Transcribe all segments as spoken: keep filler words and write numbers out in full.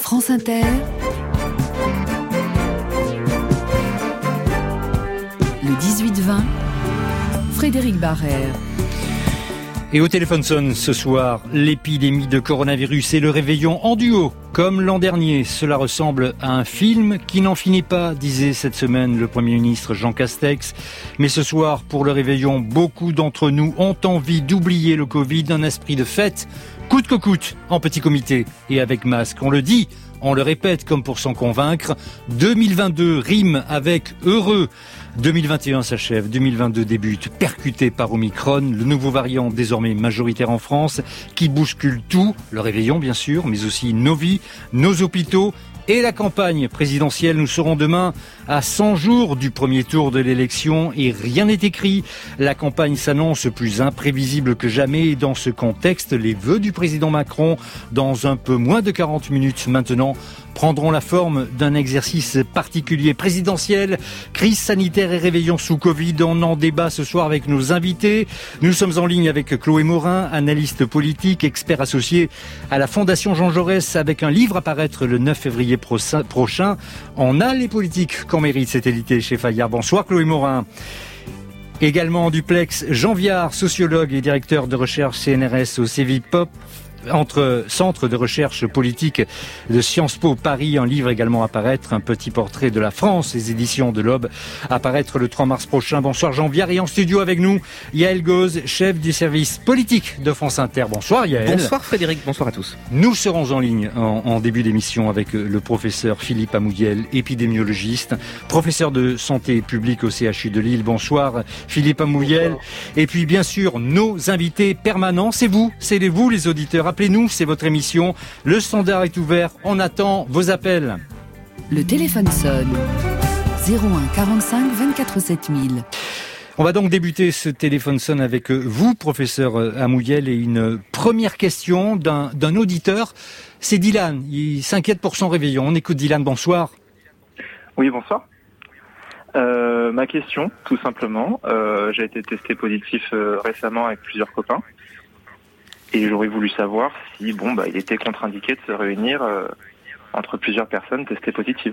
France Inter, le dix-huit vingt, Frédéric Barrère. Et au téléphone sonne ce soir l'épidémie de coronavirus et le réveillon en duo. Comme l'an dernier, cela ressemble à un film qui n'en finit pas, disait cette semaine le Premier ministre Jean Castex. Mais ce soir, pour le réveillon, beaucoup d'entre nous ont envie d'oublier le Covid, un esprit de fête, coûte que coûte, en petit comité et avec masque. On le dit, on le répète comme pour s'en convaincre, deux mille vingt-deux rime avec heureux. deux mille vingt et un s'achève, deux mille vingt-deux débute, percuté par Omicron, le nouveau variant désormais majoritaire en France, qui bouscule tout, le réveillon bien sûr, mais aussi nos vies, nos hôpitaux et la campagne présidentielle. Nous serons demain à cent jours du premier tour de l'élection et rien n'est écrit. La campagne s'annonce plus imprévisible que jamais et dans ce contexte, les vœux du président Macron, dans un peu moins de quarante minutes maintenant, prendront la forme d'un exercice particulier présidentiel, crise sanitaire et réveillon sous Covid. On en débat ce soir avec nos invités. Nous sommes en ligne avec Chloé Morin, analyste politique, expert associé à la Fondation Jean Jaurès, avec un livre à paraître le neuf février prochain. On a les politiques qu'on mérite, cet édité chez Fayard. Bonsoir Chloé Morin. Également en duplex, Jean Viard, sociologue et directeur de recherche C N R S au Cevipop, entre Centre de recherche politique de Sciences Po Paris, un livre également à paraître, un petit portrait de la France, les éditions de l'Aube, à paraître le trois mars prochain. Bonsoir Jean Viard, et en studio avec nous, Yaël Gauze, chef du service politique de France Inter. Bonsoir Yaël. Bonsoir Frédéric, bonsoir à tous. Nous serons en ligne en, en début d'émission avec le professeur Philippe Amouyel, épidémiologiste, professeur de santé publique au C H U de Lille. Bonsoir Philippe Amouyel. Bonsoir. Et puis bien sûr, nos invités permanents, c'est vous, c'est vous les auditeurs. Appelez-nous, c'est votre émission. Le standard est ouvert. On attend vos appels. Le téléphone sonne. zéro un quarante-cinq vingt-quatre sept mille. On va donc débuter ce téléphone sonne avec vous, professeur Amouyel, et une première question d'un, d'un auditeur. C'est Dylan. Il s'inquiète pour son réveillon. On écoute Dylan. Bonsoir. Oui, bonsoir. Euh, ma question, tout simplement. Euh, j'ai été testé positif euh, récemment avec plusieurs copains. Et j'aurais voulu savoir si, bon, bah, il était contre-indiqué de se réunir euh, entre plusieurs personnes testées positives.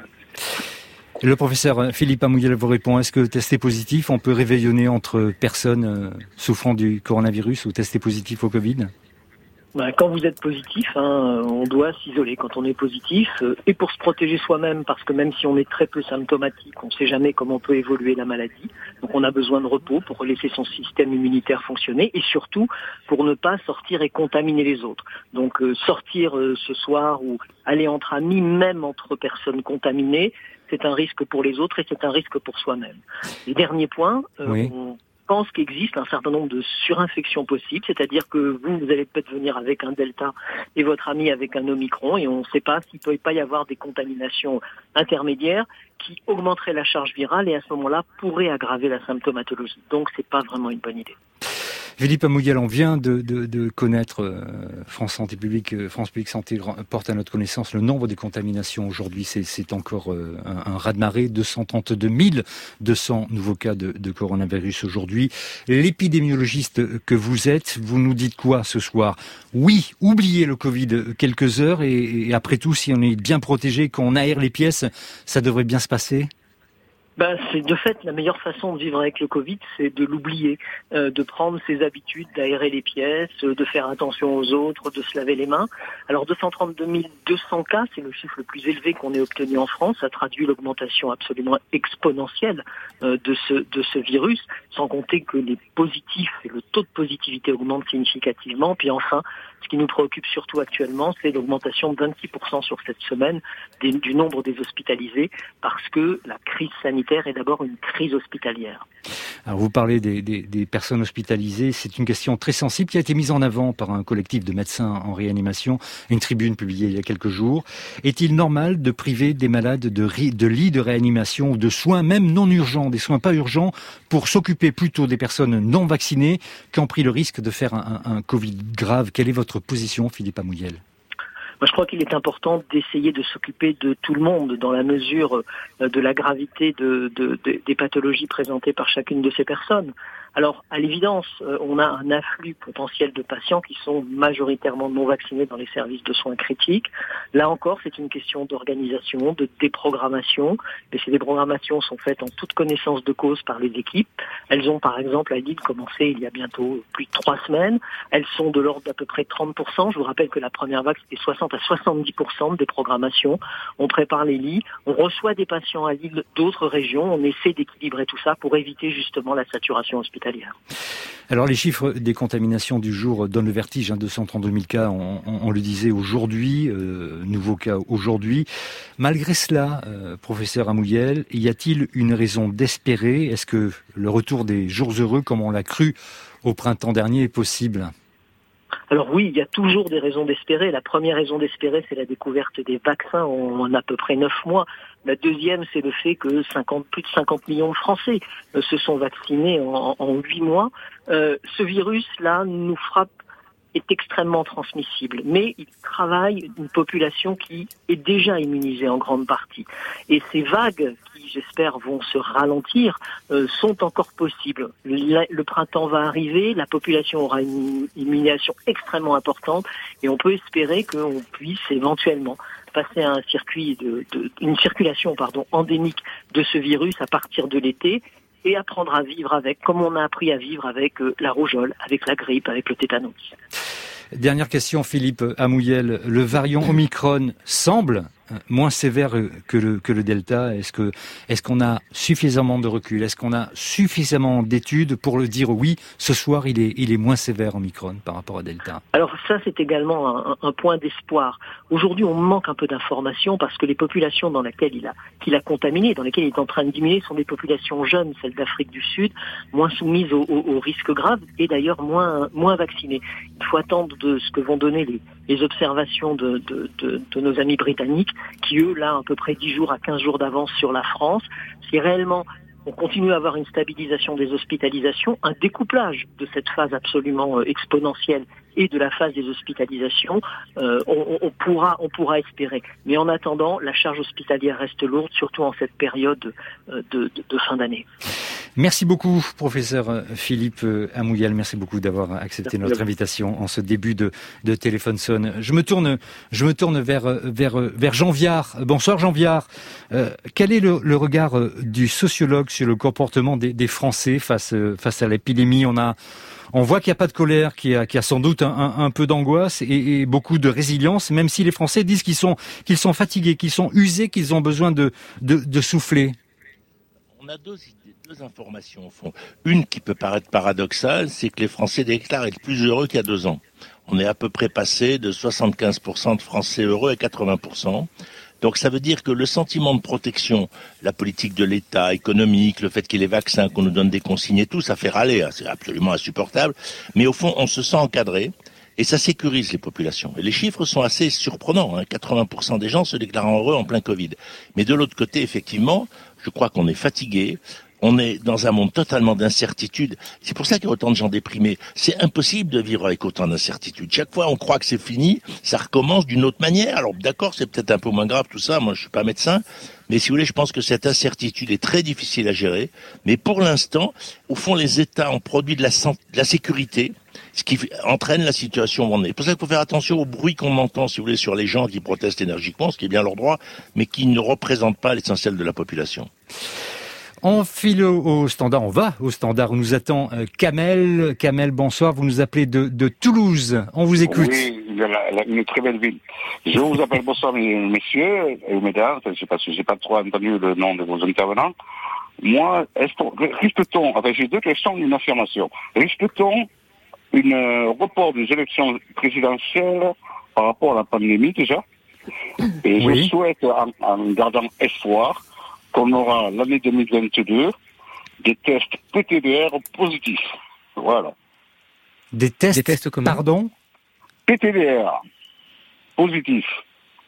Le professeur Philippe Amouyel vous répond, est-ce que testé positif, on peut réveillonner entre personnes euh, souffrant du coronavirus ou testé positif au Covid ? Ben, quand vous êtes positif, hein, on doit s'isoler quand on est positif, euh, et pour se protéger soi-même, parce que même si on est très peu symptomatique, on ne sait jamais comment peut évoluer la maladie. Donc on a besoin de repos pour laisser son système immunitaire fonctionner, et surtout pour ne pas sortir et contaminer les autres. Donc euh, sortir euh, ce soir ou aller entre amis, même entre personnes contaminées, c'est un risque pour les autres et c'est un risque pour soi-même. Et dernier point, euh, oui. on pense qu'il existe un certain nombre de surinfections possibles, c'est-à-dire que vous, vous allez peut-être venir avec un Delta et votre ami avec un Omicron, et on ne sait pas s'il ne peut pas y avoir des contaminations intermédiaires qui augmenteraient la charge virale et à ce moment-là pourraient aggraver la symptomatologie. Donc c'est pas vraiment une bonne idée. Philippe Amouyel, on vient de, de, de connaître, euh, France Santé Publique, euh, France Publique Santé porte à notre connaissance le nombre de contaminations aujourd'hui. C'est, c'est encore euh, un, un raz-de-marée, deux cent trente-deux mille deux cents nouveaux cas de, de coronavirus aujourd'hui. L'épidémiologiste que vous êtes, vous nous dites quoi ce soir ? Oui, oubliez le Covid quelques heures et, et après tout, si on est bien protégé, qu'on aère les pièces, ça devrait bien se passer ? Ben, c'est de fait la meilleure façon de vivre avec le Covid, c'est de l'oublier, euh, de prendre ses habitudes, d'aérer les pièces, euh, de faire attention aux autres, de se laver les mains. Alors deux cent trente-deux mille deux cents cas, c'est le chiffre le plus élevé qu'on ait obtenu en France. Ça traduit l'augmentation absolument exponentielle euh, de ce de ce virus, sans compter que les positifs et le taux de positivité augmente significativement. Puis enfin, ce qui nous préoccupe surtout actuellement, c'est l'augmentation de vingt-six pour cent sur cette semaine des, du nombre des hospitalisés, parce que la crise sanitaire est d'abord une crise hospitalière. Alors vous parlez des, des, des personnes hospitalisées, c'est une question très sensible qui a été mise en avant par un collectif de médecins en réanimation, une tribune publiée il y a quelques jours. Est-il normal de priver des malades de, ri, de lits de réanimation ou de soins même non urgents, des soins pas urgents, pour s'occuper plutôt des personnes non vaccinées qui ont pris le risque de faire un, un, un Covid grave ? Quelle est votre position, Philippe Amouyel ? Moi, je crois qu'il est important d'essayer de s'occuper de tout le monde dans la mesure de la gravité de, de, de, des pathologies présentées par chacune de ces personnes. Alors, à l'évidence, euh, on a un afflux potentiel de patients qui sont majoritairement non vaccinés dans les services de soins critiques. Là encore, c'est une question d'organisation, de déprogrammation. Mais ces déprogrammations sont faites en toute connaissance de cause par les équipes. Elles ont, par exemple, à Lille, commencé il y a bientôt plus de trois semaines. Elles sont de l'ordre d'à peu près trente pour cent. Je vous rappelle que la première vague, c'était soixante à soixante-dix pour cent de déprogrammation. On prépare les lits, on reçoit des patients à Lille d'autres régions, on essaie d'équilibrer tout ça pour éviter justement la saturation hospitalière. Alors les chiffres des contaminations du jour donnent le vertige, hein, deux cent trente-deux mille cas, on, on, on le disait aujourd'hui, euh, nouveaux cas aujourd'hui. Malgré cela, euh, professeur Amouyel, y a-t-il une raison d'espérer? Est-ce que le retour des jours heureux, comme on l'a cru au printemps dernier, est possible? Alors oui, il y a toujours des raisons d'espérer. La première raison d'espérer, c'est la découverte des vaccins en à peu près neuf mois. La deuxième, c'est le fait que cinquante, plus de cinquante millions de Français euh, se sont vaccinés en, en huit mois. Euh, ce virus-là nous frappe, est extrêmement transmissible, mais il travaille une population qui est déjà immunisée en grande partie. Et ces vagues, qui j'espère vont se ralentir, euh, sont encore possibles. Le, le printemps va arriver, la population aura une immunisation extrêmement importante, et on peut espérer qu'on puisse éventuellement passer à un circuit de, de une circulation pardon endémique de ce virus à partir de l'été, et apprendre à vivre avec, comme on a appris à vivre avec euh, la rougeole, avec la grippe, avec le tétanos. Dernière question, Philippe Amouyel. Le variant Omicron semble moins sévère que le, que le Delta. Est-ce que, est-ce qu'on a suffisamment de recul? Est-ce qu'on a suffisamment d'études pour le dire oui, ce soir, il est, il est moins sévère Omicron par rapport à Delta? Alors ça, c'est également un, un point d'espoir. Aujourd'hui, on manque un peu d'informations parce que les populations dans lesquelles il a, qu'il a contaminé, dans lesquelles il est en train de diminuer, sont des populations jeunes, celles d'Afrique du Sud, moins soumises aux, aux, aux risques graves et d'ailleurs moins, moins vaccinées. Il faut attendre de ce que vont donner les, les observations de, de, de, de nos amis britanniques, qui eux, là, à peu près dix jours à quinze jours d'avance sur la France. Si réellement on continue à avoir une stabilisation des hospitalisations, un découplage de cette phase absolument exponentielle et de la phase des hospitalisations, euh, on, on, pourra, on pourra espérer. Mais en attendant, la charge hospitalière reste lourde, surtout en cette période de, de, de fin d'année. Merci beaucoup, professeur Philippe Amouyel. Merci beaucoup d'avoir accepté notre invitation en ce début de, de Téléphone Sonne. Je me tourne, je me tourne vers, vers, vers Jean Viard. Bonsoir Jean Viard. Euh, quel est le, le regard du sociologue sur le comportement des, des Français face, face à l'épidémie? On a, on voit qu'il n'y a pas de colère, qu'il y a, qu'il y a sans doute un, un, un peu d'angoisse et, et beaucoup de résilience, même si les Français disent qu'ils sont, qu'ils sont fatigués, qu'ils sont usés, qu'ils ont besoin de, de, de souffler. On a deux idées, deux informations au fond. Une qui peut paraître paradoxale, c'est que les Français déclarent être plus heureux qu'il y a deux ans. On est à peu près passé de soixante-quinze pour cent de Français heureux à quatre-vingts pour cent. Donc ça veut dire que le sentiment de protection, la politique de l'État économique, le fait qu'il y ait les vaccins, qu'on nous donne des consignes et tout, ça fait râler, hein, c'est absolument insupportable. Mais au fond, on se sent encadré. Et ça sécurise les populations. Et les chiffres sont assez surprenants. Hein. quatre-vingts pour cent des gens se déclarant heureux en plein Covid. Mais de l'autre côté, effectivement, je crois qu'on est fatigué. On est dans un monde totalement d'incertitude. C'est pour ça qu'il y a autant de gens déprimés. C'est impossible de vivre avec autant d'incertitude. Chaque fois, on croit que c'est fini, ça recommence d'une autre manière. Alors d'accord, c'est peut-être un peu moins grave tout ça. Moi, je suis pas médecin. Mais si vous voulez, je pense que cette incertitude est très difficile à gérer. Mais pour l'instant, au fond, les États ont produit de la, de la sécurité, ce qui entraîne la situation où on est. C'est pour ça qu'il faut faire attention au bruit qu'on entend, si vous voulez, sur les gens qui protestent énergiquement, ce qui est bien leur droit, mais qui ne représente pas l'essentiel de la population. On file au, au standard, on va au standard où nous attend euh, Kamel. Kamel, bonsoir, vous nous appelez de, de Toulouse. On vous écoute. Oui, la, la, une très belle ville. Je vous appelle bonsoir, messieurs et mesdames. Je ne sais pas si j'ai pas trop entendu le nom de vos intervenants. Moi, est-ce qu'on, risque-t-on, enfin, j'ai deux questions et une affirmation. Risque-t-on une euh, report des élections présidentielles par rapport à la pandémie déjà? Et oui. Je souhaite, en, en gardant espoir, qu'on aura l'année deux mille vingt-deux des tests P T B R positifs. Voilà. Des tests, des tests comment? Pardon? P T B R positifs.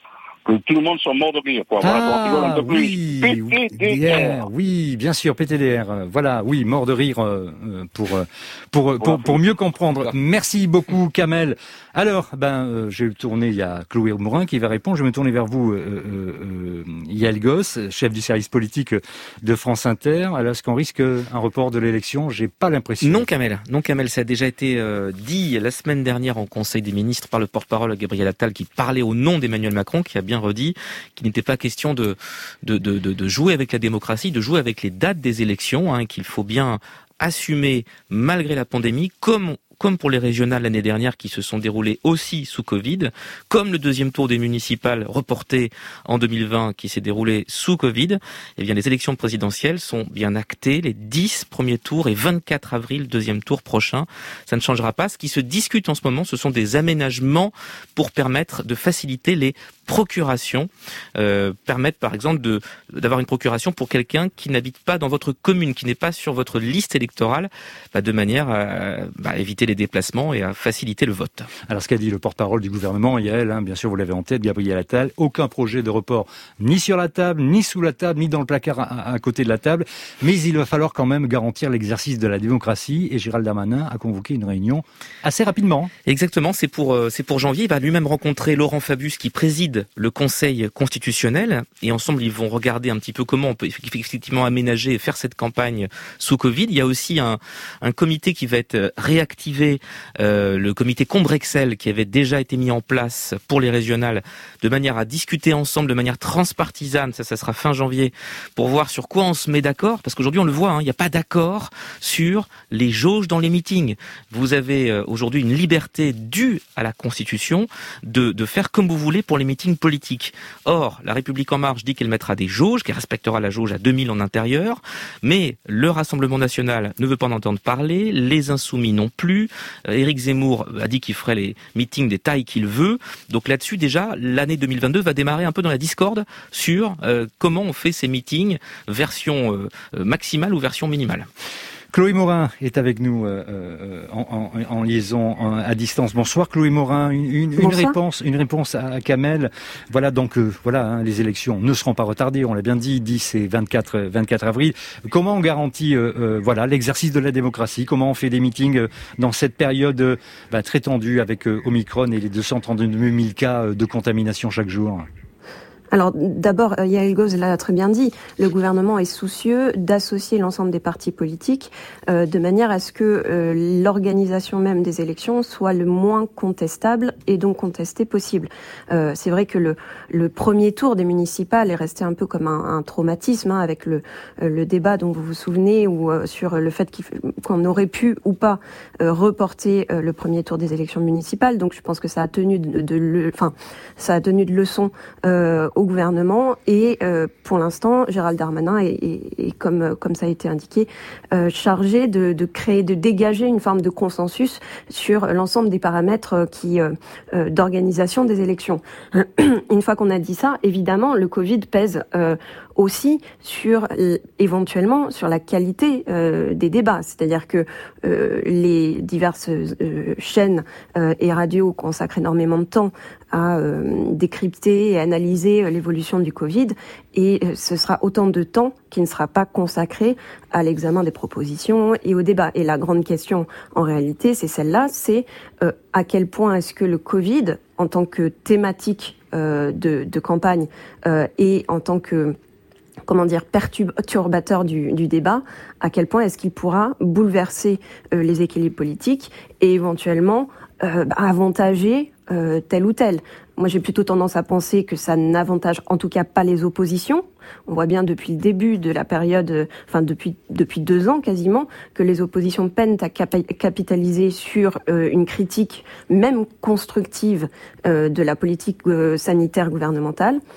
que tout le monde soit mort de rire, quoi. Voilà, Ah, un peu oui, plus. P T D R. oui, bien sûr, P T D R. Voilà, oui, mort de rire euh, pour, pour, pour, pour, pour mieux comprendre. Merci beaucoup, Kamel. Alors, ben, euh, je vais tourner, il y a Chloé Morin qui va répondre. Je vais me tourner vers vous, euh, euh, Yael Goss, chef du service politique de France Inter. Alors, est-ce qu'on risque un report de l'élection? J'ai pas l'impression. Non, Kamel. Non, Kamel, ça a déjà été euh, dit la semaine dernière en Conseil des ministres par le porte-parole Gabriel Attal qui parlait au nom d'Emmanuel Macron, qui a bien redit qu'il n'était pas question de, de, de, de, de jouer avec la démocratie, de jouer avec les dates des élections, hein, qu'il faut bien assumer malgré la pandémie, comme comme pour les régionales l'année dernière qui se sont déroulées aussi sous Covid, comme le deuxième tour des municipales reporté en deux mille vingt qui s'est déroulé sous Covid, eh bien les élections présidentielles sont bien actées, les dix premiers tours et vingt-quatre avril, deuxième tour prochain. Ça ne changera pas. Ce qui se discute en ce moment, ce sont des aménagements pour permettre de faciliter les procurations, euh, permettre par exemple de d'avoir une procuration pour quelqu'un qui n'habite pas dans votre commune, qui n'est pas sur votre liste électorale, bah, de manière à bah, éviter les déplacements et à faciliter le vote. Alors ce qu'a dit le porte-parole du gouvernement, Yael, hein, bien sûr vous l'avez en tête, Gabriel Attal, aucun projet de report ni sur la table, ni sous la table, ni dans le placard à, à côté de la table, mais il va falloir quand même garantir l'exercice de la démocratie et Gérald Darmanin a convoqué une réunion assez rapidement. Exactement, c'est pour, c'est pour janvier, il va lui-même rencontrer Laurent Fabius qui préside le Conseil constitutionnel et ensemble ils vont regarder un petit peu comment on peut effectivement aménager et faire cette campagne sous Covid. Il y a aussi un, un comité qui va être réactivé, euh, le comité Combrexel qui avait déjà été mis en place pour les régionales de manière à discuter ensemble de manière transpartisane, ça ça sera fin janvier, pour voir sur quoi on se met d'accord, parce qu'aujourd'hui on le voit, hein, il n'y a pas d'accord sur les jauges dans les meetings. Vous avez euh, aujourd'hui une liberté due à la Constitution de, de faire comme vous voulez pour les meetings politiques. Or, la République En Marche dit qu'elle mettra des jauges, qu'elle respectera la jauge à deux mille en intérieur, mais le Rassemblement National ne veut pas en entendre parler, les Insoumis non plus, euh, Éric Zemmour a dit qu'il ferait les meetings des tailles qu'il veut, donc là-dessus déjà, l'année deux mille vingt-deux va démarrer un peu dans la discorde sur euh, comment on fait ces meetings, version euh, maximale ou version minimale. Chloé Morin est avec nous euh, euh, en, en, en liaison en, à distance. Bonsoir Chloé Morin, une, une, une réponse, une réponse à Kamel. Voilà donc euh, voilà hein, les élections ne seront pas retardées, on l'a bien dit, dix et vingt-quatre, vingt-quatre avril. Comment on garantit euh, euh, voilà l'exercice de la démocratie? Comment on fait des meetings euh, dans cette période euh, bah, très tendue avec euh, Omicron et les deux cent trente-deux mille cas euh, de contamination chaque jour? Alors d'abord, Yael Goss l'a très bien dit, le gouvernement est soucieux d'associer l'ensemble des partis politiques euh, de manière à ce que euh, l'organisation même des élections soit le moins contestable et donc contestée possible. Euh, c'est vrai que le, le premier tour des municipales est resté un peu comme un, un traumatisme hein, avec le, le débat dont vous vous souvenez ou euh, sur le fait qu'on aurait pu ou pas euh, reporter euh, le premier tour des élections municipales. Donc je pense que ça a tenu de, de, de enfin ça a tenu de leçon euh, au gouvernement et euh, pour l'instant Gérald Darmanin est, est, est comme comme ça a été indiqué euh, chargé de, de créer, de dégager une forme de consensus sur l'ensemble des paramètres qui euh, euh, d'organisation des élections. Une fois qu'on a dit ça, évidemment le Covid pèse euh, aussi sur éventuellement sur la qualité euh, des débats, c'est-à-dire que euh, les diverses euh, chaînes euh, et radios consacrent énormément de temps à euh, décrypter et analyser l'évolution du Covid et euh, ce sera autant de temps qui ne sera pas consacré à l'examen des propositions et au débat. Et la grande question en réalité, c'est celle-là, c'est euh, à quel point est-ce que le Covid en tant que thématique euh, de, de campagne euh, et en tant que comment dire, perturbateur du, du débat, à quel point est-ce qu'il pourra bouleverser euh, les équilibres politiques et éventuellement euh, avantager euh, tel ou tel. Moi, j'ai plutôt tendance à penser que ça n'avantage en tout cas pas les oppositions. On voit bien depuis le début de la période, euh, enfin depuis depuis deux ans quasiment, que les oppositions peinent à cap- capitaliser sur euh, une critique même constructive euh, de la politique euh, sanitaire gouvernementale.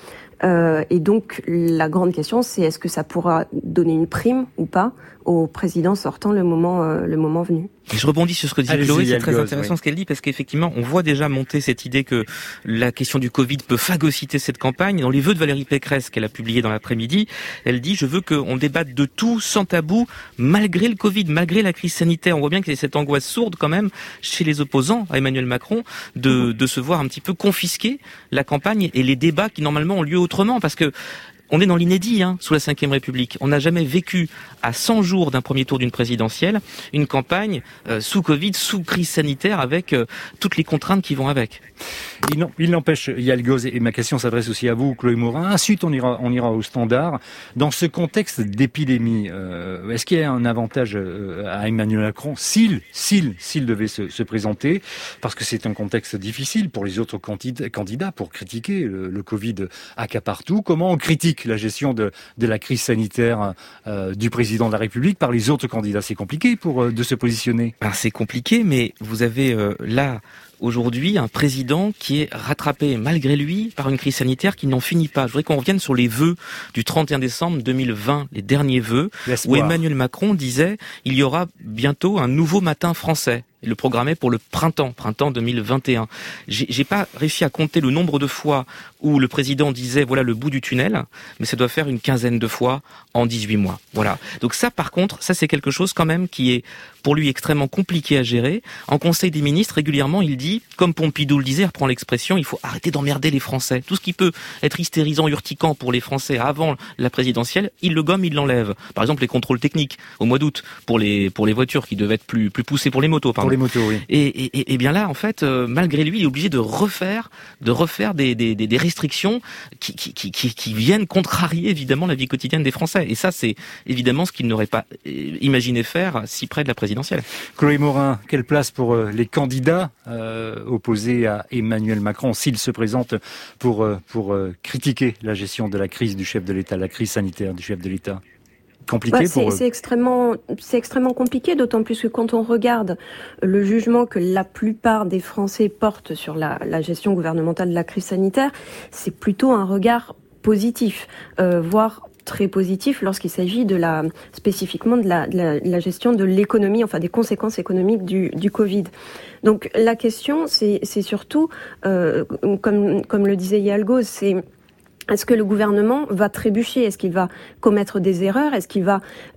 Euh, et donc, la grande question, c'est est-ce que ça pourra donner une prime ou pas au président sortant le moment, euh, le moment venu. Et je rebondis sur ce que dit Allez-y, Chloé, c'est très Goz, intéressant oui. ce qu'elle dit, parce qu'effectivement, on voit déjà monter cette idée que la question du Covid peut phagocyter cette campagne. Dans les vœux de Valérie Pécresse qu'elle a publiés dans l'après-midi, elle dit « Je veux qu'on débatte de tout sans tabou, malgré le Covid, malgré la crise sanitaire ». On voit bien qu'il y a cette angoisse sourde quand même chez les opposants à Emmanuel Macron de, de se voir un petit peu confisquer la campagne et les débats qui normalement ont lieu autrement, parce que on est dans l'inédit, hein, sous la cinquième République. On n'a jamais vécu, à cent jours d'un premier tour d'une présidentielle, une campagne euh, sous Covid, sous crise sanitaire, avec euh, toutes les contraintes qui vont avec. Il n'en- il n'empêche, Yael Goz, et ma question s'adresse aussi à vous, Chloé Morin. Ensuite, on ira, on ira au standard. Dans ce contexte d'épidémie, euh, est-ce qu'il y a un avantage euh, à Emmanuel Macron, s'il, s'il, s'il devait se, se présenter, parce que c'est un contexte difficile pour les autres candidats, candidats pour critiquer le, le Covid accapare tout. Comment on critique la gestion de, de la crise sanitaire euh, du président de la République par les autres candidats? C'est compliqué pour euh, de se positionner. Alors, c'est compliqué, mais vous avez euh, là aujourd'hui un président qui est rattrapé malgré lui par une crise sanitaire qui n'en finit pas. Je voudrais qu'on revienne sur les vœux du trente et un décembre deux mille vingt, les derniers vœux, L'espoir. où Emmanuel Macron disait « Il y aura bientôt un nouveau matin français ». Il le programmait pour le printemps, printemps deux mille vingt et un. J'ai, j'ai pas réussi à compter le nombre de fois où le président disait voilà le bout du tunnel, mais ça doit faire une quinzaine de fois en dix-huit mois. Voilà. Donc ça, par contre, ça c'est quelque chose quand même qui est pour lui extrêmement compliqué à gérer. En Conseil des ministres, régulièrement, il dit, comme Pompidou le disait, reprend l'expression, il faut arrêter d'emmerder les Français. Tout ce qui peut être hystérisant, urticant pour les Français avant la présidentielle, il le gomme, il l'enlève. Par exemple, les contrôles techniques au mois d'août pour les pour les voitures qui devaient être plus plus poussées pour les motos, pardon. Pour les motos, oui. Et, et, et bien là, en fait, euh, malgré lui, il est obligé de refaire, de refaire des, des, des, des restrictions qui, qui, qui, qui viennent contrarier évidemment la vie quotidienne des Français. Et ça, c'est évidemment ce qu'il n'aurait pas imaginé faire si près de la présidentielle. Chloé Morin, quelle place pour euh, les candidats euh, opposés à Emmanuel Macron s'il se présente pour, euh, pour euh, critiquer la gestion de la crise du chef de l'État, la crise sanitaire du chef de l'État? Compliqué Bah, pour c'est, eux. c'est extrêmement, c'est extrêmement compliqué, d'autant plus que quand on regarde le jugement que la plupart des Français portent sur la, la gestion gouvernementale de la crise sanitaire, c'est plutôt un regard positif, euh, voire très positif lorsqu'il s'agit de la, spécifiquement de la, de la, de la gestion de l'économie, enfin des conséquences économiques du, du Covid. Donc la question, c'est, c'est surtout, euh, comme, comme le disait Yael Goz, c'est est-ce que le gouvernement va trébucher? Est-ce qu'il va commettre des erreurs? Est-ce qu'il va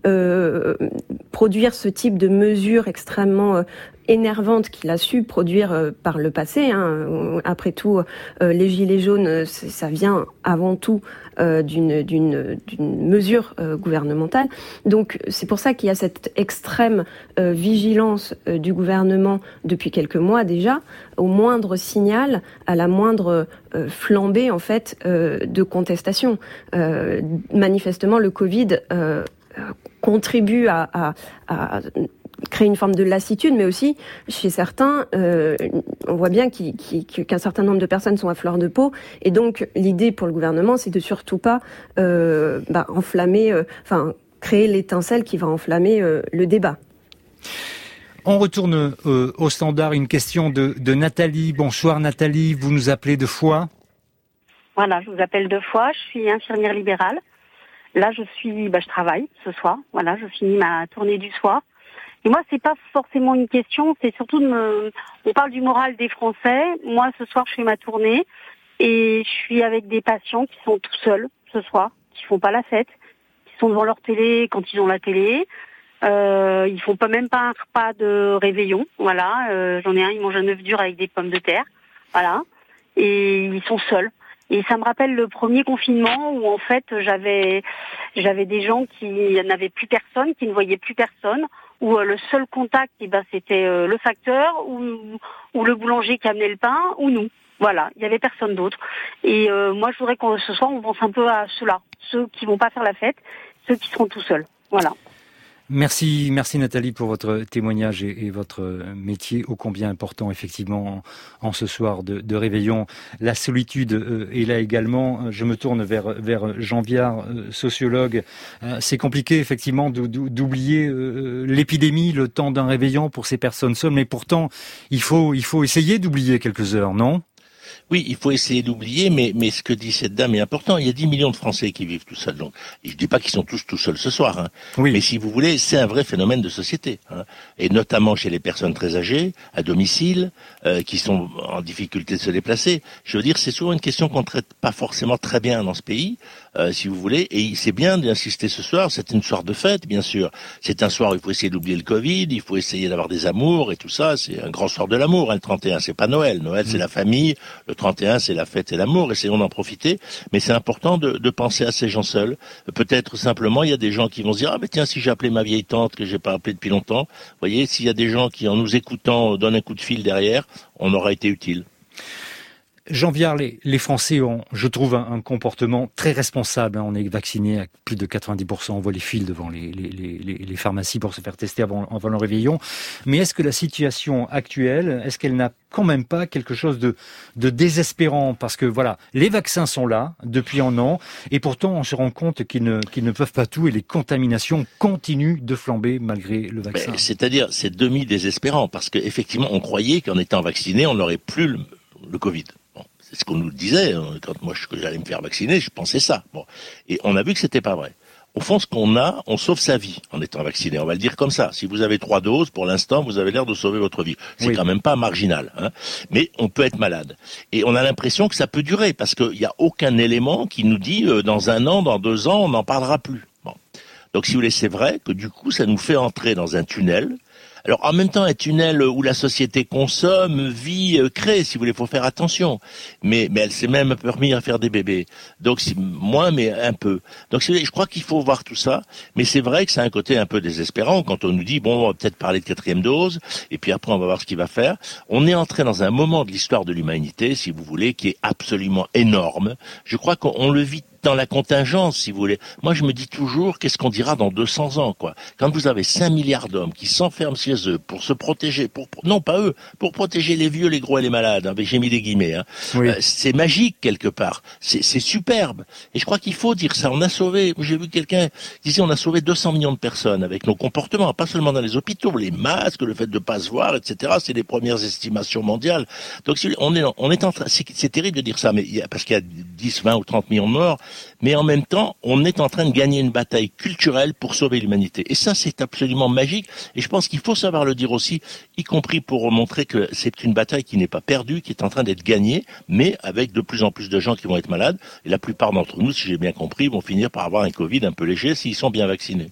euh, produire ce type de mesures extrêmement euh, énervantes qu'il a su produire euh, par le passé, hein. Après tout, euh, les gilets jaunes, ça vient avant tout euh, d'une, d'une, d'une mesure euh, gouvernementale. Donc c'est pour ça qu'il y a cette extrême euh, vigilance euh, du gouvernement depuis quelques mois déjà, au moindre signal, à la moindre euh, flambée en fait euh, de contestation. Euh, manifestement, le Covid euh, contribue à, à, à créer une forme de lassitude, mais aussi chez certains, euh, on voit bien qu'il, qu'il, qu'un certain nombre de personnes sont à fleur de peau, et donc l'idée pour le gouvernement, c'est de surtout pas euh, bah, enflammer, euh, enfin créer l'étincelle qui va enflammer euh, le débat. On retourne euh, au standard, une question de, de Nathalie. Bonsoir Nathalie, vous nous appelez de Foix. Voilà, je vous appelle deux fois, je suis infirmière libérale. Là, je suis, bah, je travaille ce soir. Voilà, je finis ma tournée du soir. Et moi, c'est pas forcément une question, c'est surtout de me, on parle du moral des Français. Moi, ce soir, je fais ma tournée et je suis avec des patients qui sont tout seuls ce soir, qui font pas la fête, qui sont devant leur télé quand ils ont la télé. Euh, ils font pas même pas un repas de réveillon. Voilà, euh, j'en ai un, il mange un œuf dur avec des pommes de terre. Voilà, et ils sont seuls. Et ça me rappelle le premier confinement où en fait j'avais j'avais des gens qui n'avaient plus personne, qui ne voyaient plus personne, où euh, le seul contact, eh ben c'était euh, le facteur ou ou le boulanger qui amenait le pain ou nous. Voilà, il y avait personne d'autre. Et euh, moi je voudrais qu'on ce soir on pense un peu à ceux-là, ceux qui vont pas faire la fête, ceux qui seront tout seuls. Voilà. Merci, merci Nathalie pour votre témoignage et, et votre métier ô combien important effectivement en, en ce soir de, de réveillon. La solitude euh, est là également. Je me tourne vers, vers Jean Viard, euh, sociologue. Euh, c'est compliqué effectivement d'oublier euh, l'épidémie, le temps d'un réveillon pour ces personnes seules, mais pourtant il faut, il faut essayer d'oublier quelques heures, non ? Oui, il faut essayer d'oublier, mais, mais ce que dit cette dame est important. Il y a dix millions de Français qui vivent tout seuls. Donc, je dis pas qu'ils sont tous tout seuls ce soir, hein. Oui. Mais si vous voulez, c'est un vrai phénomène de société, hein. Et notamment chez les personnes très âgées, à domicile, euh, qui sont en difficulté de se déplacer. Je veux dire, c'est souvent une question qu'on traite pas forcément très bien dans ce pays, euh, si vous voulez. Et c'est bien d'insister ce soir. C'est une soirée de fête, bien sûr. C'est un soir où il faut essayer d'oublier le Covid, il faut essayer d'avoir des amours et tout ça. C'est un grand soir de l'amour, hein, le trente et un. C'est pas Noël. Noël, c'est la famille. Le trente et un, c'est la fête et l'amour. Essayons d'en profiter. Mais c'est important de, de penser à ces gens seuls. Peut-être simplement, il y a des gens qui vont se dire, ah, mais tiens, si j'ai appelé ma vieille tante que j'ai pas appelée depuis longtemps. Vous voyez, s'il y a des gens qui, en nous écoutant, donnent un coup de fil derrière, on aura été utile. Jean Viard, les, les Français ont, je trouve, un, un comportement très responsable. On est vacciné à plus de quatre-vingt-dix pour cent. On voit les files devant les, les, les, les pharmacies pour se faire tester avant, avant le réveillon. Mais est-ce que la situation actuelle, est-ce qu'elle n'a quand même pas quelque chose de, de désespérant? Parce que voilà, les vaccins sont là depuis un an, et pourtant on se rend compte qu'ils ne, qu'ils ne peuvent pas tout, et les contaminations continuent de flamber malgré le vaccin. Ben, c'est-à-dire, c'est demi-désespérant, parce qu'effectivement, on croyait qu'en étant vacciné, on n'aurait plus le, le Covid. Bon, c'est ce qu'on nous disait quand moi je, que j'allais me faire vacciner, je pensais ça. Bon, et on a vu que c'était pas vrai. Au fond, ce qu'on a, on sauve sa vie en étant vacciné. On va le dire comme ça. Si vous avez trois doses, pour l'instant, vous avez l'air de sauver votre vie. C'est oui. Quand même pas marginal, hein. Mais on peut être malade. Et on a l'impression que ça peut durer, parce qu'il n'y a aucun élément qui nous dit euh, dans un an, dans deux ans, on n'en parlera plus. Bon. Donc, si vous voulez, c'est vrai que du coup, ça nous fait entrer dans un tunnel. Alors, en même temps, un tunnel où la société consomme, vit, euh, crée, si vous voulez, faut faire attention. Mais, mais elle s'est même permis à faire des bébés. Donc, c'est moins, mais un peu. Donc, si vous voulez, je crois qu'il faut voir tout ça. Mais c'est vrai que c'est un côté un peu désespérant quand on nous dit, bon, on va peut-être parler de quatrième dose, et puis après, on va voir ce qu'il va faire. On est entré dans un moment de l'histoire de l'humanité, si vous voulez, qui est absolument énorme. Je crois qu'on le vit dans la contingence, si vous voulez. Moi, je me dis toujours, qu'est-ce qu'on dira dans deux cents ans, quoi. Quand vous avez cinq milliards d'hommes qui s'enferment chez eux pour se protéger, pour, non, pas eux, pour protéger les vieux, les gros et les malades, hein, j'ai mis des guillemets, hein. Oui. Euh, c'est magique, quelque part. C'est, c'est superbe. Et je crois qu'il faut dire ça. On a sauvé, j'ai vu quelqu'un qui disait, on a sauvé deux cents millions de personnes avec nos comportements, pas seulement dans les hôpitaux, les masques, le fait de pas se voir, et cetera. C'est les premières estimations mondiales. Donc, si on est, on est en train, c'est, c'est terrible de dire ça, mais il y a, parce qu'il y a dix, vingt ou trente millions de morts. Mais en même temps, on est en train de gagner une bataille culturelle pour sauver l'humanité. Et ça, c'est absolument magique. Et je pense qu'il faut savoir le dire aussi, y compris pour montrer que c'est une bataille qui n'est pas perdue, qui est en train d'être gagnée, mais avec de plus en plus de gens qui vont être malades. Et la plupart d'entre nous, si j'ai bien compris, vont finir par avoir un Covid un peu léger s'ils sont bien vaccinés.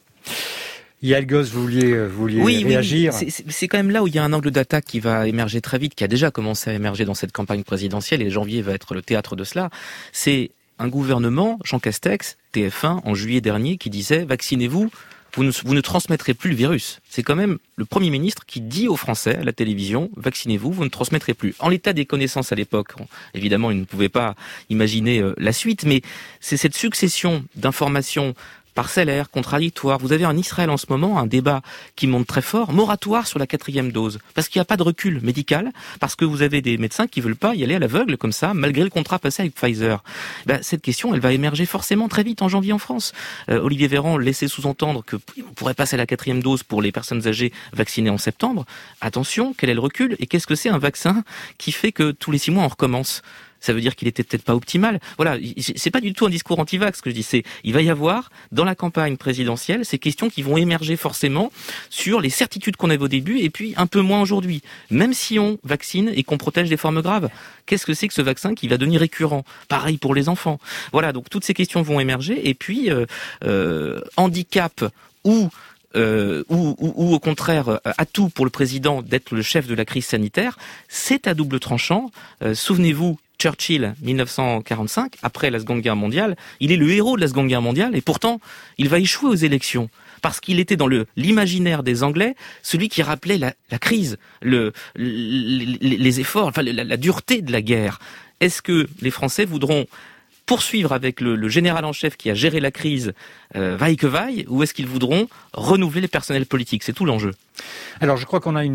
Yael Gosse, vous vouliez, vous vouliez oui, réagir. Oui, c'est, c'est quand même là où il y a un angle d'attaque qui va émerger très vite, qui a déjà commencé à émerger dans cette campagne présidentielle, et janvier va être le théâtre de cela. C'est un gouvernement, Jean Castex, T F un, en juillet dernier, qui disait « Vaccinez-vous, vous ne, vous ne transmettrez plus le virus ». C'est quand même le Premier ministre qui dit aux Français, à la télévision, « Vaccinez-vous, vous ne transmettrez plus ». En l'état des connaissances à l'époque, évidemment, il ne pouvait pas imaginer euh, la suite, mais c'est cette succession d'informations parcellaire, contradictoire. Vous avez en Israël en ce moment un débat qui monte très fort, moratoire sur la quatrième dose, parce qu'il n'y a pas de recul médical, parce que vous avez des médecins qui veulent pas y aller à l'aveugle comme ça, malgré le contrat passé avec Pfizer. Ben, cette question, elle va émerger forcément très vite en janvier en France. Euh, Olivier Véran laissait sous-entendre que on pourrait passer à la quatrième dose pour les personnes âgées vaccinées en septembre. Attention, quel est le recul et qu'est-ce que c'est un vaccin qui fait que tous les six mois on recommence ? Ça veut dire qu'il était peut-être pas optimal. Voilà, c'est pas du tout un discours anti-vax que je dis. C'est, il va y avoir dans la campagne présidentielle ces questions qui vont émerger forcément sur les certitudes qu'on avait au début et puis un peu moins aujourd'hui. Même si on vaccine et qu'on protège des formes graves, qu'est-ce que c'est que ce vaccin qui va devenir récurrent ? Pareil pour les enfants. Voilà, donc toutes ces questions vont émerger et puis euh, euh, handicap ou Euh, ou, ou, ou au contraire atout pour le président d'être le chef de la crise sanitaire, c'est à double tranchant. Euh, souvenez-vous, Churchill, dix-neuf cent quarante-cinq, après la Seconde Guerre mondiale, il est le héros de la Seconde Guerre mondiale et pourtant il va échouer aux élections. Parce qu'il était dans le l'imaginaire des Anglais, celui qui rappelait la, la crise, le, les, les efforts, enfin la, la dureté de la guerre. Est-ce que les Français voudront poursuivre avec le, le général en chef qui a géré la crise, euh, vaille que vaille, ou est-ce qu'ils voudront renouveler les personnels politiques ? C'est tout l'enjeu. Alors je crois qu'on a une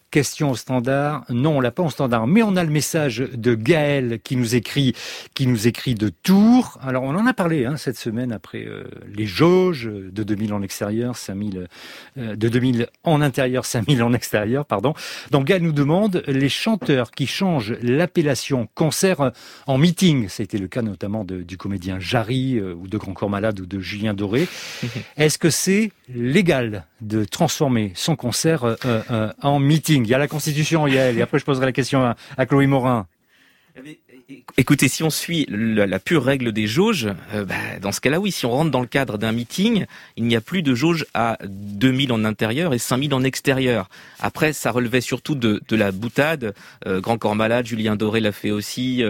question au standard. Non, on l'a pas au standard, mais on a le message de Gaël qui nous écrit, qui nous écrit de Tours. Alors, on en a parlé hein, cette semaine après euh, les jauges de deux mille en extérieur, cinq mille euh, de deux mille en intérieur, cinq mille en extérieur, pardon. Donc, Gaël nous demande les chanteurs qui changent l'appellation concert en meeting. C'était le cas notamment de, du comédien Jarry euh, ou de Grand Corps Malade ou de Julien Doré. Est-ce que c'est légal de transformer son concert euh, euh, en meeting? Il y a la Constitution, Yael, et après je poserai la question à, à Chloé Morin. Écoutez, si on suit la, la pure règle des jauges, euh, bah, dans ce cas-là, oui, si on rentre dans le cadre d'un meeting, il n'y a plus de jauge à deux mille en intérieur et cinq mille en extérieur. Après, ça relevait surtout de, de la boutade. Euh, Grand Corps Malade, Julien Doré l'a fait aussi.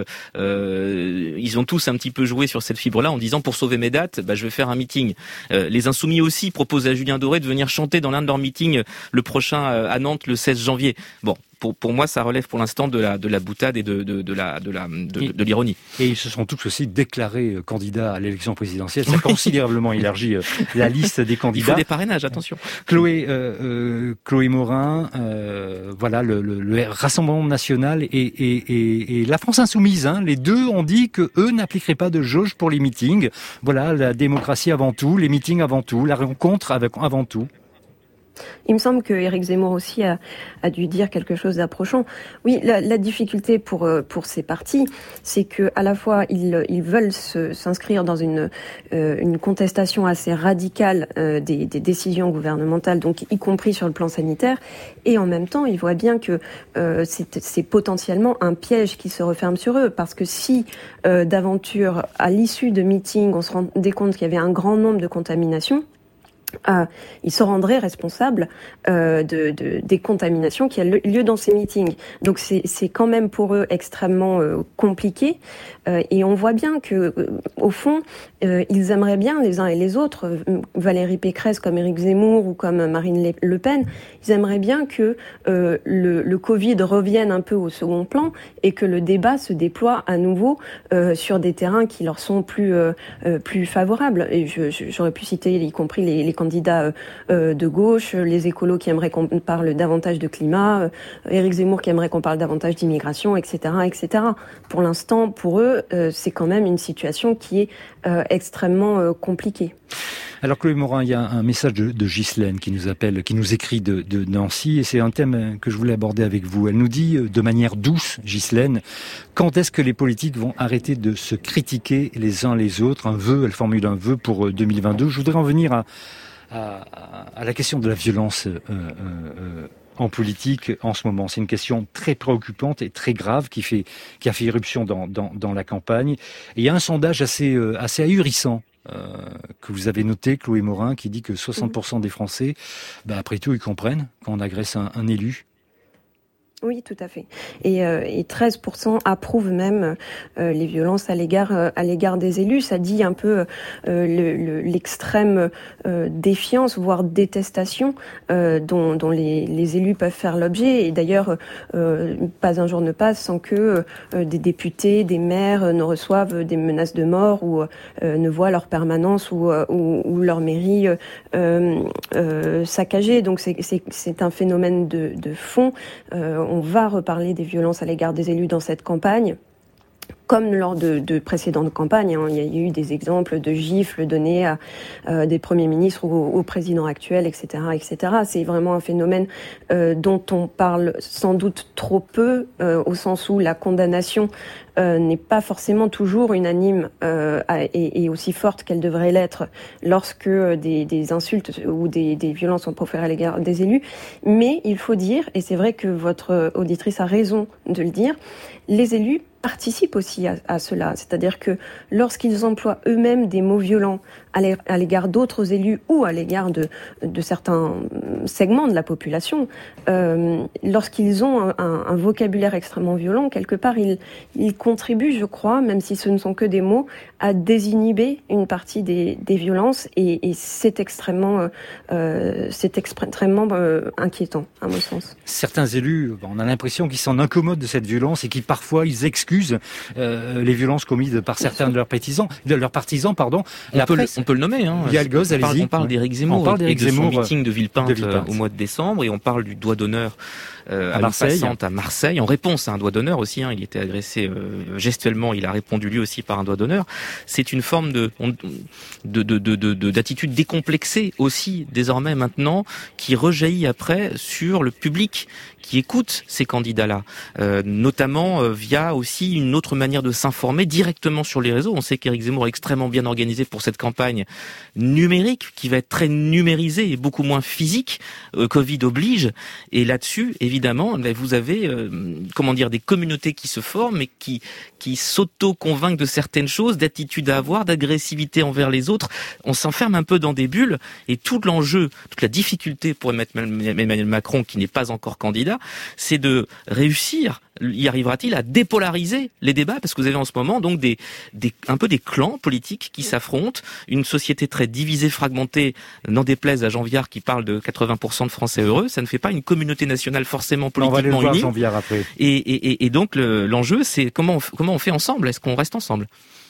Euh, ils ont tous un petit peu joué sur cette fibre-là en disant, pour sauver mes dates, bah, je vais faire un meeting. Euh, les Insoumis aussi proposent à Julien Doré de venir chanter dans l'un de leurs meetings le prochain à Nantes le seize janvier. Bon. Pour, pour moi, ça relève pour l'instant de la, de la boutade et de, de, de la, de la, de, de l'ironie. Et ils se sont tous aussi déclarés candidats à l'élection présidentielle. Ça a considérablement élargi la liste des candidats. Il faut des parrainages, attention. Chloé, euh, euh, Chloé Morin, euh, voilà, le, le, le Rassemblement National et, et, et, et la France Insoumise, hein, les deux ont dit que eux n'appliqueraient pas de jauge pour les meetings. Voilà, la démocratie avant tout, les meetings avant tout, la rencontre avec, avant tout. Il me semble que Éric Zemmour aussi a, a dû dire quelque chose d'approchant. Oui, la, la difficulté pour pour ces partis, c'est que à la fois ils ils veulent se, s'inscrire dans une euh, une contestation assez radicale euh, des, des décisions gouvernementales, donc y compris sur le plan sanitaire, et en même temps ils voient bien que euh, c'est, c'est potentiellement un piège qui se referme sur eux, parce que si euh, d'aventure à l'issue de meetings on se rendait compte qu'il y avait un grand nombre de contaminations, Euh, ils se rendraient responsables euh, de, de, des contaminations qui ont lieu dans ces meetings. Donc c'est, c'est quand même pour eux extrêmement euh, compliqué. Euh, et on voit bien que, euh, au fond, euh, ils aimeraient bien les uns et les autres, euh, Valérie Pécresse comme Éric Zemmour ou comme Marine Le Pen, ils aimeraient bien que euh, le, le Covid revienne un peu au second plan et que le débat se déploie à nouveau euh, sur des terrains qui leur sont plus euh, euh, plus favorables. Et je, je, j'aurais pu citer y compris les, les candidats euh, de gauche, les écolos qui aimeraient qu'on parle davantage de climat, euh, Éric Zemmour qui aimerait qu'on parle davantage d'immigration, et cetera, et cetera. Pour l'instant, pour eux, euh, c'est quand même une situation qui est euh, extrêmement euh, compliquée. Alors Chloé Morin, il y a un message de, de Ghislaine qui nous appelle, qui nous écrit de, de Nancy, et c'est un thème que je voulais aborder avec vous. Elle nous dit de manière douce, Ghislaine, quand est-ce que les politiques vont arrêter de se critiquer les uns les autres? Un vœu, elle formule un vœu pour deux mille vingt-deux. Je voudrais en venir à, à, à la question de la violence euh, euh, en politique en ce moment. C'est une question très préoccupante et très grave qui fait, qui a fait irruption dans, dans, dans la campagne. Et il y a un sondage assez, euh, assez ahurissant Euh, que vous avez noté, Chloé Morin, qui dit que soixante pour cent des Français, bah, après tout, ils comprennent quand on agresse un, un élu. Oui, tout à fait. Et, euh, et treize pour cent approuvent même euh, les violences à l'égard euh, à l'égard des élus. Ça dit un peu euh, le, le, l'extrême euh, défiance, voire détestation euh, dont, dont les, les élus peuvent faire l'objet. Et d'ailleurs, euh, pas un jour ne passe sans que euh, des députés, des maires ne reçoivent des menaces de mort ou euh, ne voient leur permanence ou, ou, ou leur mairie euh, euh, saccagée. Donc c'est, c'est, c'est un phénomène de, de fond. Euh, On va reparler des violences à l'égard des élus dans cette campagne, comme lors de, de précédentes campagnes. Hein. Il y a eu des exemples de gifles donnés à euh, des premiers ministres ou au, au président actuel, et cetera, et cetera. C'est vraiment un phénomène euh, dont on parle sans doute trop peu, euh, au sens où la condamnation euh, n'est pas forcément toujours unanime euh, et, et aussi forte qu'elle devrait l'être lorsque des, des insultes ou des, des violences sont proférées à l'égard des élus. Mais il faut dire, et c'est vrai que votre auditrice a raison de le dire, les élus participent aussi à, à cela. C'est-à-dire que lorsqu'ils emploient eux-mêmes des mots violents à l'égard d'autres élus ou à l'égard de, de certains segments de la population, euh, lorsqu'ils ont un, un, un vocabulaire extrêmement violent, quelque part, ils, ils contribue, je crois, même si ce ne sont que des mots, à désinhiber une partie des, des violences et, et c'est extrêmement, euh, c'est extrêmement euh, inquiétant, à mon sens. Certains élus, on a l'impression qu'ils s'en incommodent de cette violence et qui parfois ils excusent euh, les violences commises par certains de leurs partisans, de leurs partisans, pardon. On, La peut, presse, le, on peut le nommer. Hein. Il y a le gosse, on parle, allez-y. on parle d'Éric Zemmour, on parle d'Éric et de Zemmour, son meeting de Villepinte, de Villepinte au mois de décembre, et on parle du doigt d'honneur euh, à, à Marseille. une passante à Marseille, en réponse à un doigt d'honneur aussi. Hein, il était agressé euh, gestuellement, il a répondu lui aussi par un doigt d'honneur. C'est une forme de, de, de, de, de, de d'attitude décomplexée aussi désormais maintenant, qui rejaillit après sur le public qui écoute ces candidats-là, euh, notamment euh, via aussi une autre manière de s'informer directement sur les réseaux. On sait qu'Éric Zemmour est extrêmement bien organisé pour cette campagne numérique, qui va être très numérisée et beaucoup moins physique. Euh, Covid oblige. Et là-dessus, évidemment, vous avez, euh, comment dire, des communautés qui se forment et qui qui s'auto-convainquent de certaines choses, d'attitudes à avoir, d'agressivité envers les autres. On s'enferme un peu dans des bulles et tout l'enjeu, toute la difficulté pour Emmanuel Macron, qui n'est pas encore candidat, c'est de réussir, y arrivera-t-il, à dépolariser les débats, parce que vous avez en ce moment donc des, des un peu des clans politiques qui s'affrontent, une société très divisée, fragmentée, n'en déplaise à Jean Viard qui parle de quatre-vingts pour cent de Français heureux, ça ne fait pas une communauté nationale forcément politiquement unie. On va aller le voir, unie. Jean Viard, après. Et, et, et donc le, l'enjeu, c'est comment on, comment on fait ensemble, est-ce qu'on reste ensemble ?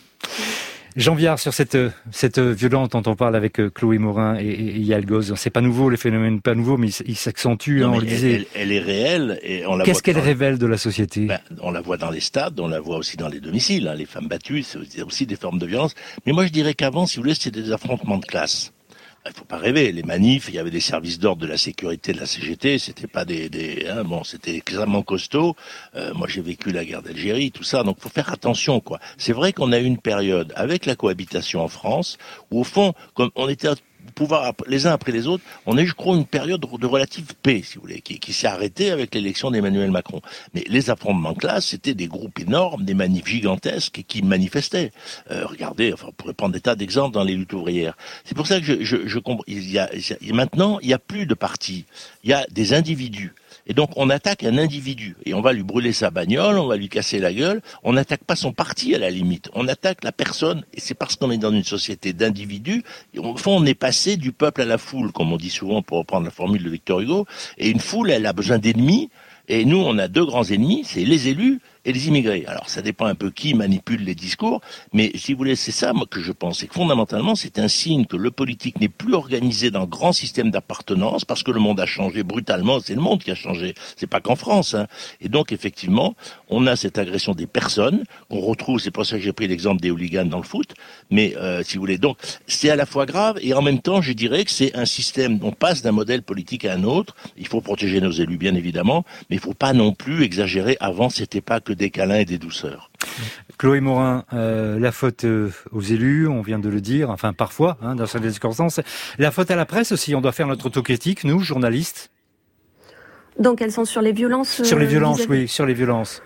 Jean Viard, sur cette cette violence dont on parle avec Chloé Morin et, et Yael Goz, c'est pas nouveau, les phénomènes pas nouveaux, mais ils il s'accentuent, hein, on le disait. Elle, elle est réelle et on la Qu'est-ce voit qu'elle dans... révèle de la société? Ben, on la voit dans les stades, on la voit aussi dans les domiciles, hein, les femmes battues, c'est aussi des formes de violence. Mais moi je dirais qu'avant, si vous voulez, c'était des affrontements de classe. Il faut pas rêver, les manifs, il y avait des services d'ordre de la sécurité de la C G T, c'était pas des, des hein, bon, c'était extrêmement costaud. Euh, moi, j'ai vécu la guerre d'Algérie, tout ça, donc faut faire attention, quoi. C'est vrai qu'on a eu une période avec la cohabitation en France où, au fond, comme on était pouvoir les uns après les autres, on a eu, je crois, une période de relative paix, si vous voulez, qui, qui s'est arrêtée avec l'élection d'Emmanuel Macron. Mais les affrontements de classe, c'était des groupes énormes, des manifs gigantesques qui manifestaient. Euh, regardez, enfin, on pourrait prendre des tas d'exemples dans les luttes ouvrières. C'est pour ça que je, je, je comprends. Il y a, il y a, maintenant, il n'y a plus de partis. Il y a des individus. Et donc, on attaque un individu. Et on va lui brûler sa bagnole, on va lui casser la gueule. On n'attaque pas son parti, à la limite. On attaque la personne. Et c'est parce qu'on est dans une société d'individus. Et au fond, on est passé du peuple à la foule, comme on dit souvent pour reprendre la formule de Victor Hugo. Et une foule, elle a besoin d'ennemis. Et nous, on a deux grands ennemis, c'est les élus et les immigrés. Alors, ça dépend un peu qui manipule les discours, mais si vous voulez, c'est ça, moi, que je pense. C'est que fondamentalement, c'est un signe que le politique n'est plus organisé dans un grand système d'appartenance, parce que le monde a changé brutalement, c'est le monde qui a changé. C'est pas qu'en France, hein. Et donc, effectivement, on a cette agression des personnes, qu'on retrouve, c'est pour ça que j'ai pris l'exemple des hooligans dans le foot, mais, euh, si vous voulez, donc, c'est à la fois grave, et en même temps, je dirais que c'est un système, on passe d'un modèle politique à un autre. Il faut protéger nos élus, bien évidemment, mais il faut pas non plus exagérer. Avant, c'était pas que des câlins et des douceurs. Chloé Morin, euh, la faute euh, aux élus, on vient de le dire, enfin parfois, hein, dans certaines circonstances. La faute à la presse aussi, on doit faire notre autocritique, nous, journalistes. Dans quel sens? Sur les violences? Sur les violences, vis-à-vis... oui, sur les violences.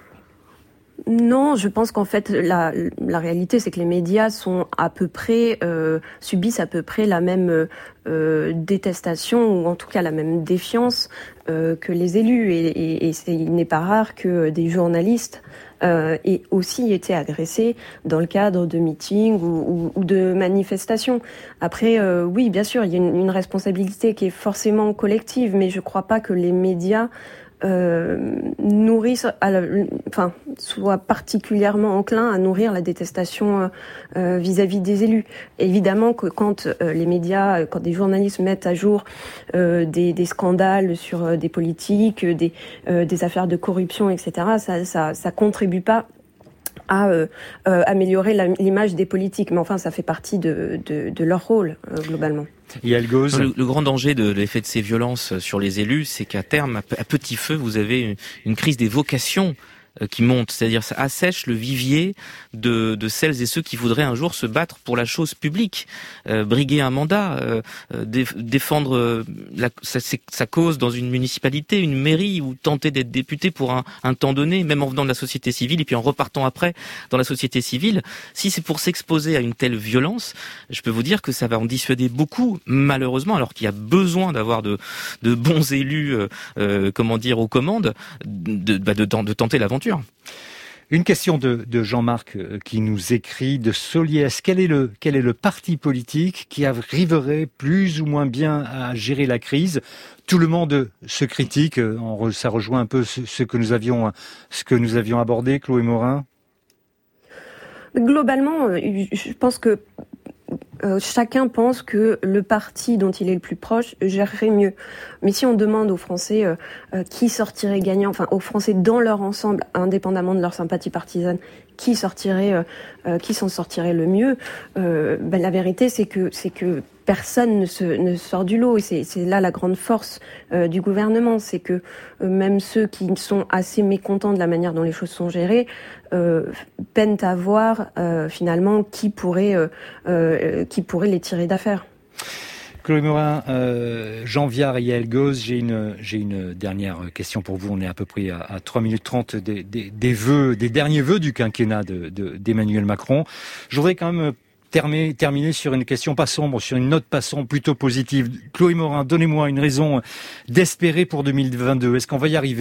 Non, je pense qu'en fait, la, la réalité, c'est que les médias sont à peu près, euh, subissent à peu près la même euh, détestation, ou en tout cas la même défiance euh, que les élus. Et, et, et c'est, il n'est pas rare que des journalistes euh, aient aussi été agressés dans le cadre de meetings ou, ou, ou de manifestations. Après, euh, oui, bien sûr, il y a une, une responsabilité qui est forcément collective, mais je ne crois pas que les médias Euh, nourrissent, à la, enfin, soit particulièrement enclin à nourrir la détestation euh, vis-à-vis des élus. Évidemment que quand euh, les médias, quand des journalistes mettent à jour euh, des, des scandales sur euh, des politiques, des, euh, des affaires de corruption, et cetera, ça, ça, ça contribue pas à euh, euh, améliorer la, l'image des politiques. Mais enfin, ça fait partie de, de, de leur rôle, euh, globalement. Le, le grand danger de l'effet de ces violences sur les élus, c'est qu'à terme, à petit feu, vous avez une, une crise des vocations qui monte, c'est-à-dire ça assèche le vivier de, de celles et ceux qui voudraient un jour se battre pour la chose publique, euh, briguer un mandat, euh, dé, défendre la, sa, sa cause dans une municipalité, une mairie, ou tenter d'être député pour un, un temps donné, même en venant de la société civile et puis en repartant après dans la société civile. Si c'est pour s'exposer à une telle violence, je peux vous dire que ça va en dissuader beaucoup, malheureusement, alors qu'il y a besoin d'avoir de, de bons élus, euh, euh, comment dire, aux commandes, de, de, de, de tenter l'aventure. Une question de, de Jean-Marc euh, qui nous écrit de Soliès. Quel est le quel est le parti politique qui arriverait plus ou moins bien à gérer la crise? Tout le monde se critique. Euh, ça rejoint un peu ce, ce que nous avions ce que nous avions abordé, Chloé Morin. Globalement, je pense que Euh, chacun pense que le parti dont il est le plus proche gérerait mieux. Mais si on demande aux Français euh, euh, qui sortirait gagnant, enfin aux Français dans leur ensemble, indépendamment de leur sympathie partisane, qui sortirait, euh, euh, qui s'en sortirait le mieux, euh, ben, la vérité c'est que c'est que personne ne, se, ne sort du lot. Et c'est, c'est là la grande force euh, du gouvernement, c'est que euh, même ceux qui sont assez mécontents de la manière dont les choses sont gérées euh, peinent à voir euh, finalement qui pourrait, euh, euh, qui pourrait les tirer d'affaire. Chloé Morin, euh, Jean Viard et Yael Gauze, j'ai une, j'ai une dernière question pour vous. On est à peu près à, à trois minutes trente des, des, des vœux, des derniers vœux du quinquennat de, de, d'Emmanuel Macron. Je voudrais quand même terminer, terminer sur une question pas sombre, sur une note pas sombre, plutôt positive. Chloé Morin, donnez-moi une raison d'espérer pour deux mille vingt-deux. Est-ce qu'on va y arriver ?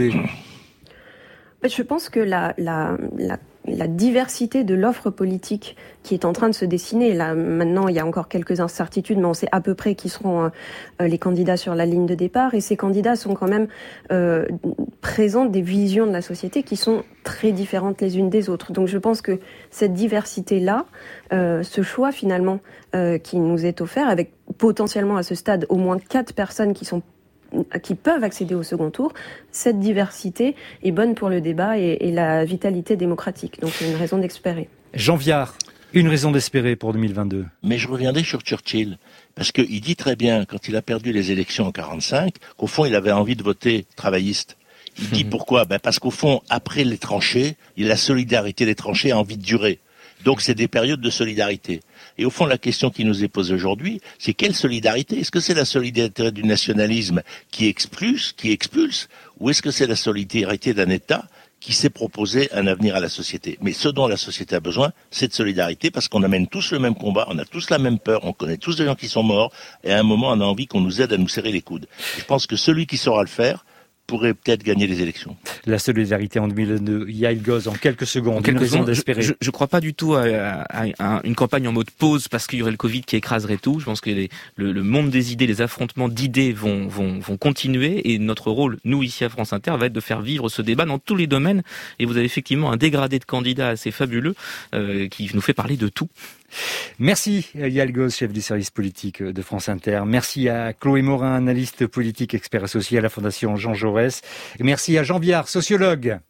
Je pense que la, la, la, la diversité de l'offre politique qui est en train de se dessiner, là maintenant il y a encore quelques incertitudes, mais on sait à peu près qui seront euh, les candidats sur la ligne de départ, et ces candidats sont quand même euh, présentent des visions de la société qui sont très différentes les unes des autres. Donc je pense que cette diversité-là, euh, ce choix finalement euh, qui nous est offert, avec potentiellement à ce stade au moins quatre personnes qui sont qui peuvent accéder au second tour, cette diversité est bonne pour le débat et, et la vitalité démocratique. Donc c'est une raison d'espérer. Jean Viard, une raison d'espérer pour deux mille vingt-deux. Mais je reviendrai sur Churchill, parce qu'il dit très bien, quand il a perdu les élections en quarante-cinq, qu'au fond il avait envie de voter travailliste. Il dit pourquoi ? Ben parce qu'au fond, après les tranchées, la solidarité des tranchées a envie de durer. Donc c'est des périodes de solidarité. Et au fond, la question qui nous est posée aujourd'hui, c'est quelle solidarité ? Est-ce que c'est la solidarité du nationalisme qui expulse, qui expulse, ou est-ce que c'est la solidarité d'un État qui s'est proposé un avenir à la société ? Mais ce dont la société a besoin, c'est de solidarité, parce qu'on amène tous le même combat, on a tous la même peur, on connaît tous des gens qui sont morts, et à un moment, on a envie qu'on nous aide à nous serrer les coudes. Et je pense que celui qui saura le faire pourrait peut-être gagner les élections. La solidarité en deux mille vingt-deux, Yael Gauze, en quelques secondes, en quelques une raison secondes, d'espérer. Je ne crois pas du tout à, à, à une campagne en mode pause parce qu'il y aurait le Covid qui écraserait tout. Je pense que les, le, le monde des idées, les affrontements d'idées vont, vont, vont continuer, et notre rôle, nous ici à France Inter, va être de faire vivre ce débat dans tous les domaines. Et vous avez effectivement un dégradé de candidats assez fabuleux euh, qui nous fait parler de tout. Merci Yael Gauze, chef du service politique de France Inter. Merci à Chloé Morin, analyste politique, expert associé à la Fondation Jean Jaurès. Et merci à Jean Viard, sociologue.